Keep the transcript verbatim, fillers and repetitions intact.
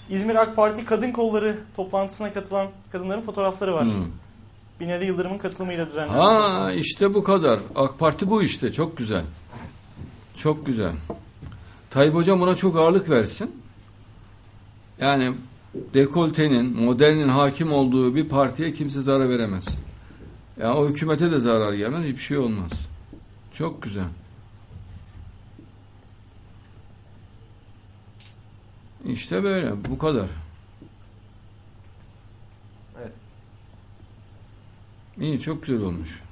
İzmir AK Parti Kadın Kolları toplantısına katılan kadınların fotoğrafları var. Hmm. Binali Yıldırım'ın katılımıyla düzenlenen. Ha işte bu kadar. AK Parti bu işte. Çok güzel. Çok güzel. Tayyip Hocam buna çok ağırlık versin. Yani dekoltenin, modernin hakim olduğu bir partiye kimse zarar veremez. Yani o hükümete de zarar gelmez. Hiçbir şey olmaz. Çok güzel. İşte böyle. Bu kadar. Evet. İyi. Çok güzel olmuş.